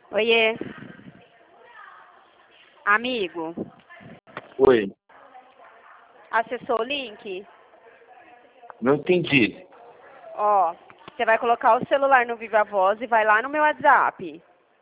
Oiê, amigo, Oi, acessou o link? não entendi. Ó, você vai colocar o celular no Viva Voz e vai lá no meu WhatsApp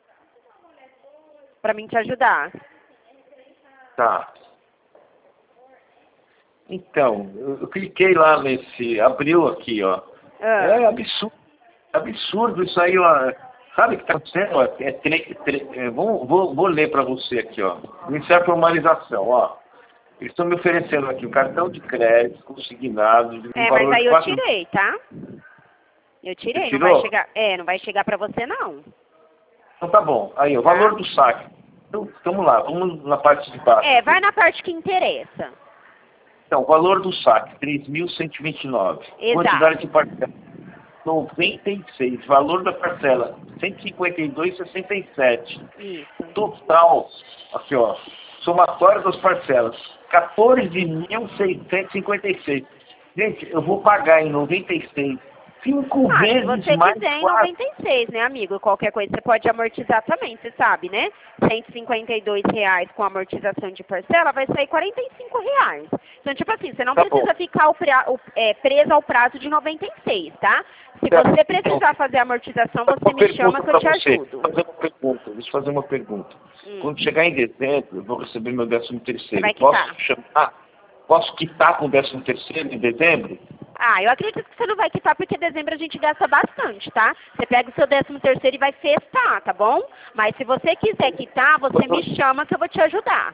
pra mim te ajudar. Tá. Então, eu cliquei lá nesse, abriu aqui, ó. Ah, É absurdo isso aí, ó. Sabe o que está acontecendo? Ó? Vou ler para você aqui, ó. Iniciar a formalização, ó. Eles estão me oferecendo aqui o cartão de crédito consignado de um mas valor aí de eu 4. tirei, tá? Eu Você tirei, não vai tirou? chegar, não vai chegar pra você não, Então tá bom. Aí, o tá? valor do saque. Então, vamos lá, vamos na parte de baixo Vai aqui. na parte que interessa. Então, o valor do saque, 3.129. Quantidade Exato. de parcela, 96. Valor da parcela, 152,67. Isso. Total, aqui ó, somatório das parcelas, 14.656. Gente, eu vou pagar em 96, 5 Ah, se vezes você mais quiser em 4. 96, né, amigo? Qualquer coisa você pode amortizar também, você sabe, né? R$ 152 com amortização de parcela vai sair R$ 45. Então, tipo assim, você não Tá bom. precisa ficar preso ao prazo de 96, tá? Se Certo. você Então, precisar fazer a amortização, você uma me chama pergunta que eu para te você. ajudo. Deixa eu fazer uma pergunta. Hum, Quando chegar em dezembro, eu vou receber meu você 13º. vai quitar. Posso quitar com o 13º em dezembro? Ah, eu acredito que você não vai quitar porque dezembro a gente gasta bastante, tá? Você pega o seu 13º e vai festar, tá bom? Mas se você quiser quitar, você me chama que eu vou te ajudar.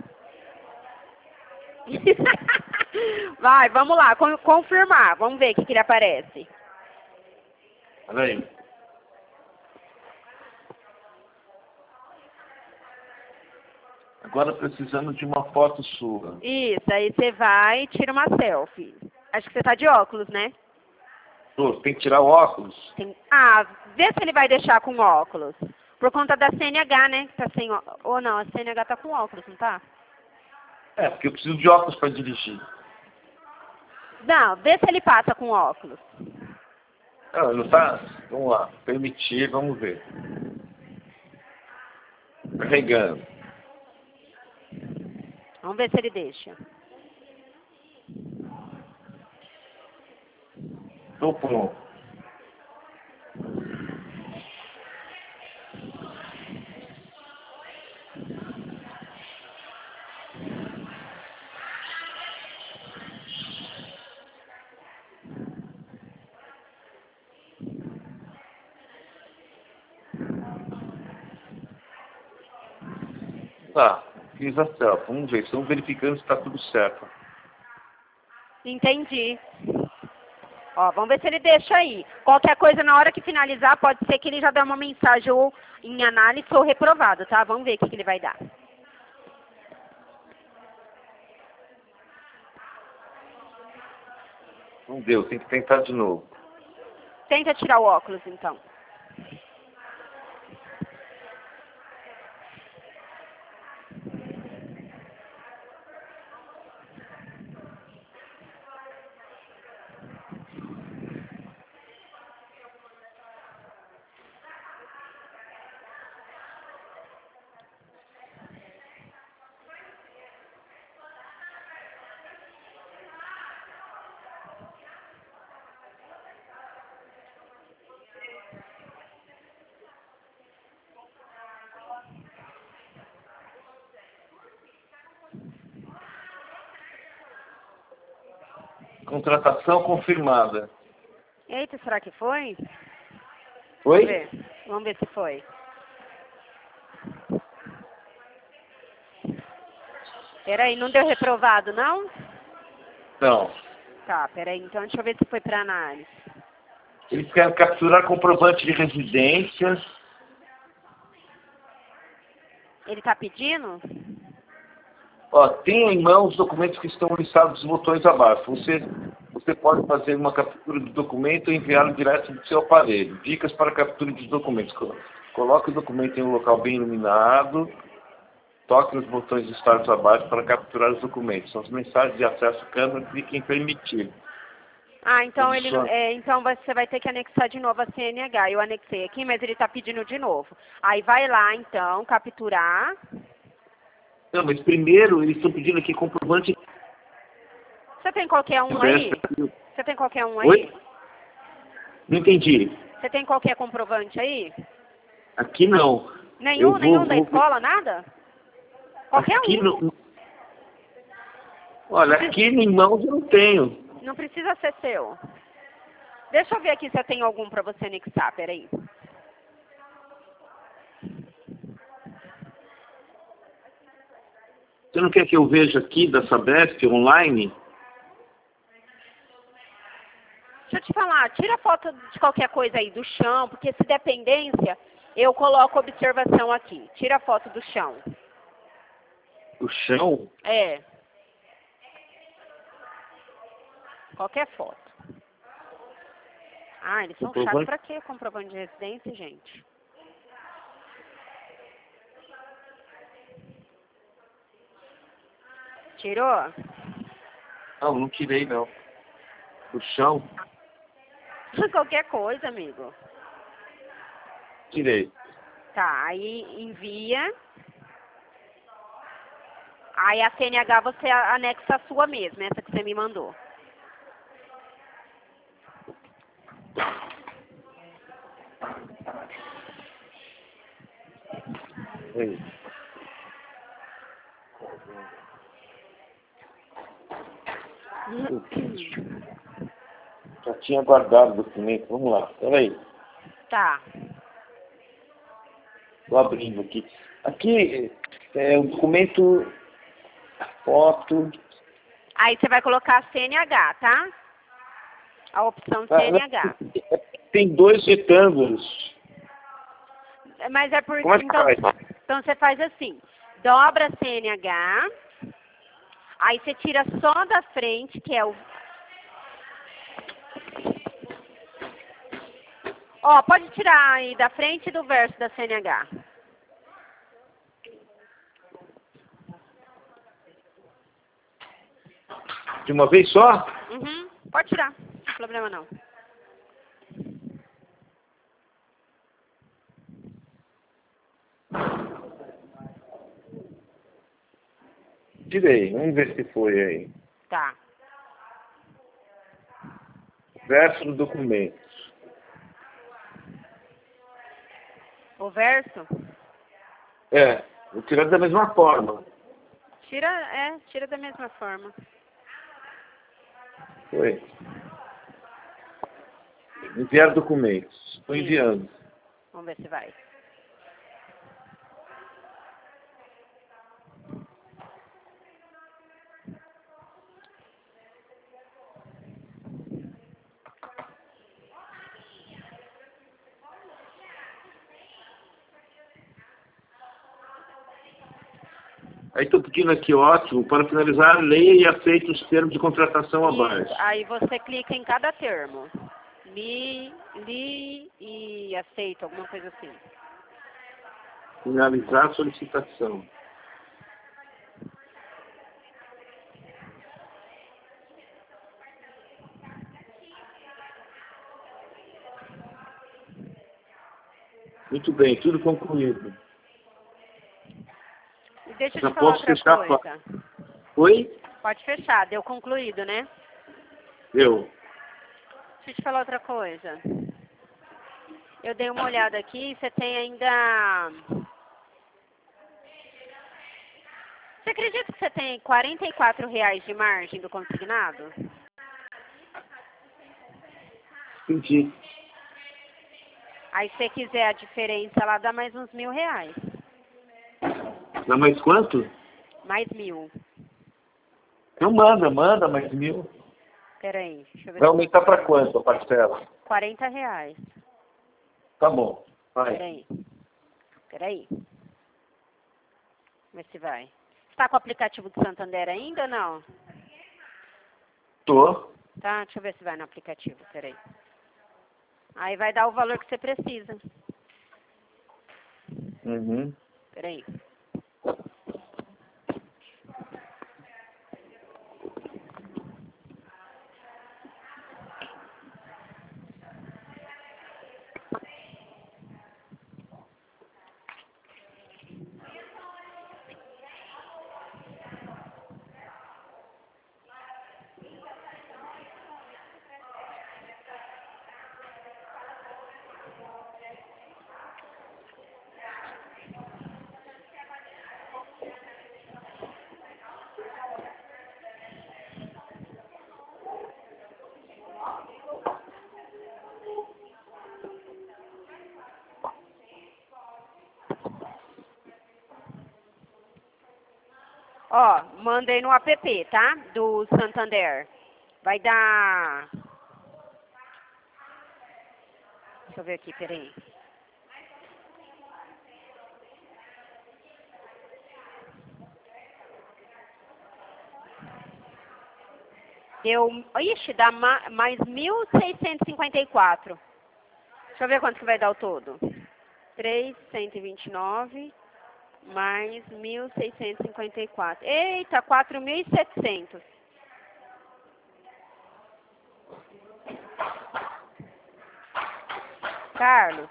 Vai, vamos lá, confirmar. Vamos ver o que ele aparece. Peraí. Agora precisamos de uma foto sua. Isso, aí você vai e tira uma selfie. Acho que você tá de óculos, né? Tem que tirar o óculos? Vê se ele vai deixar com óculos. Por conta da CNH, né? Que tá sem ou não, a CNH tá com óculos, não tá? É, porque eu preciso de óculos para dirigir. Não, vê se ele passa com óculos. Não, não tá? Vamos lá. Permitir, vamos ver. Carregando. Vamos ver se ele deixa. Tô pronto. Tá. Fiz a selfie. Vamos ver. Estamos verificando se está tudo certo. Entendi. Ó, vamos ver se ele deixa aí. Qualquer coisa, na hora que finalizar, pode ser que ele já dê uma mensagem ou em análise ou reprovado, tá? Vamos ver o que ele vai dar. Não deu. Tem que tentar de novo. Tenta tirar o óculos, então. Contratação confirmada. Eita, será que foi? Vamos Oi? ver. Vamos ver se foi. Peraí, não deu reprovado, não? Não. Tá, peraí. Então, deixa eu ver se foi pra análise. Eles querem capturar comprovante de residência. Ele tá pedindo? Ó, tenha em mão os documentos que estão listados nos botões abaixo. Você pode fazer uma captura do documento e enviá-lo direto do seu aparelho. Dicas para captura de documentos. Coloque o documento em um local bem iluminado. Toque nos botões listados abaixo para capturar os documentos. São as mensagens de acesso à câmera. Clique em permitir. Ah, então ele não- Só- então você vai ter que anexar de novo a CNH. Eu anexei aqui, mas ele está pedindo de novo. Aí vai lá, então, capturar. Não, mas primeiro eles estão pedindo aqui comprovante. Você tem qualquer um aí? Você tem qualquer um aí? Oi? Não entendi. Você tem qualquer comprovante aí? Aqui não. Nenhum? Eu Nenhum da vou escola? Nada? Qualquer aqui um. no, olha, aqui em mãos eu não tenho. Não precisa ser seu. Deixa eu ver aqui se eu tenho algum para você anexar, peraí. Você não quer que eu veja aqui da Sabesp online? Deixa eu te falar, tira foto de qualquer coisa aí do chão, porque se der pendência, eu coloco observação aqui. Tira foto do chão. O chão? É. Qualquer foto. Ah, eles são chatos Comprovante? pra quê? Comprovante de residência, gente? Tirou? Não, não tirei não. O chão? Qualquer coisa, amigo. Tirei. Tá, aí envia. Aí a CNH você anexa a sua mesma, essa que você me mandou. Aí. Já tinha guardado o documento. Vamos lá. Peraí. Tá. Estou abrindo aqui. Aqui é o documento, foto. Aí você vai colocar a CNH, tá? A opção Ah, CNH. tem dois retângulos. Mas é porque... Como é que Então, faz? então você faz assim. Dobra a CNH. Aí você tira só da frente, que é o... Ó, pode tirar aí da frente do verso da CNH. De uma vez só? Uhum, pode tirar. Não tem problema não. Tirei. Vamos ver se foi aí. Tá. Verso do documento. O verso? É, vou tirar da mesma forma. Tira da mesma forma. Foi. Enviar documentos. Estou Isso. enviando. Vamos ver se vai. Aí estou pedindo aqui, ótimo, para finalizar, leia e aceite os termos de contratação abaixo. Isso. Aí você clica em cada termo. Li e aceito, alguma coisa assim. Finalizar a solicitação. Muito bem, tudo concluído. E deixa eu Já te falar posso outra fechar a coisa. Oi? Pode fechar, deu concluído, né? Eu. Deixa eu te falar outra coisa. Eu dei uma olhada aqui, você tem ainda... Você acredita que você tem R$ 44 de margem do consignado? Entendi. Aí se você quiser a diferença lá, dá mais uns R$ 1.000. Dá mais quanto? Mais 1.000. Então manda mais 1.000. Peraí, deixa eu ver Vai se aumentar para quanto a parcela? R$ 40. Tá bom. Vai. Peraí. Vê se vai. Você tá com o aplicativo do Santander ainda ou não? Tô. Tá, deixa eu ver se vai no aplicativo, peraí. Aí vai dar o valor que você precisa. Uhum. Peraí. Ó, mandei no app, tá? Do Santander. Vai dar... Deixa eu ver aqui, peraí. Deu... Ixi, dá mais 1.654. Deixa eu ver quanto que vai dar o todo. 3.129 mais 1.654. Eita, 4.700. Carlos,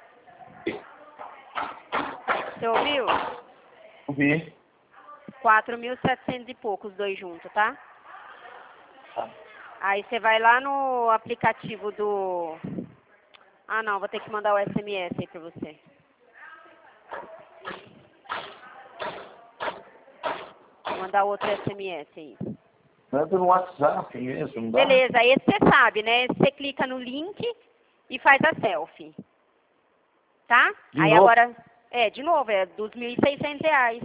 você ouviu? Ouvi. 4.700 e pouco, os dois juntos, tá? Tá. Aí você vai lá no aplicativo do... Ah, não, vou ter que mandar o SMS aí pra você. Vou mandar outro SMS aí. Manda no WhatsApp mesmo, não dá? Beleza, aí você sabe, né? Você clica no link e faz a selfie. Tá? De Aí novo? agora... de novo, é dos R$ 1.600.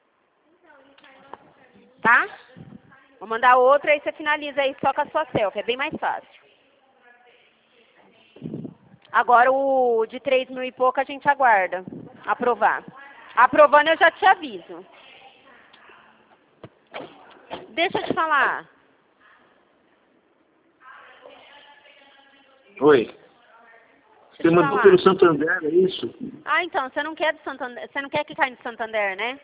Tá? Vou mandar outra e você finaliza aí só com a sua selfie. É bem mais fácil. Agora o de 3.000 e pouco a gente aguarda aprovar. Aprovando eu já te aviso. Deixa eu te falar. Oi. Deixa Você eu te mandou falar. pelo Santander, é isso? Ah, então, você não quer do Santander, você não quer que caia no Santander, né?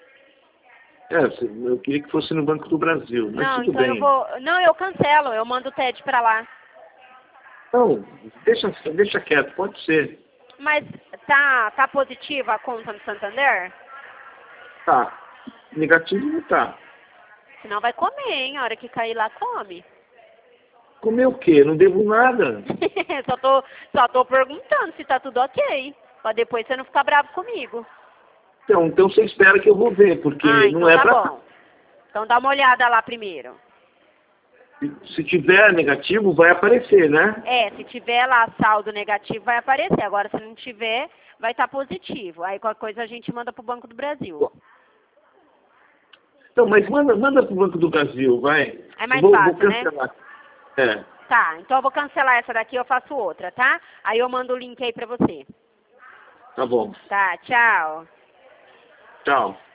Eu queria que fosse no Banco do Brasil, mas Não, tudo então bem. Não, eu cancelo, eu mando o TED pra lá. Não, deixa quieto, pode ser. Mas tá positiva a conta no Santander? Tá. Negativo não tá. Senão vai comer, hein? A hora que cair lá, come. Comer o quê? Não devo nada. só tô perguntando se tá tudo ok. Pra depois você não ficar bravo comigo. Então você espera que eu vou ver, porque Então não é tá pra... bom. Então dá uma olhada lá primeiro. Se tiver negativo, vai aparecer, né? Se tiver lá saldo negativo, vai aparecer. Agora, se não tiver, vai estar positivo. Aí qualquer coisa a gente manda pro Banco do Brasil. Então, mas manda pro Banco do Brasil, vai. É mais vou fácil, cancelar. né? Tá, então eu vou cancelar essa daqui, eu faço outra, tá? Aí eu mando o link aí pra você. Tá bom. Tá, tchau. Tchau.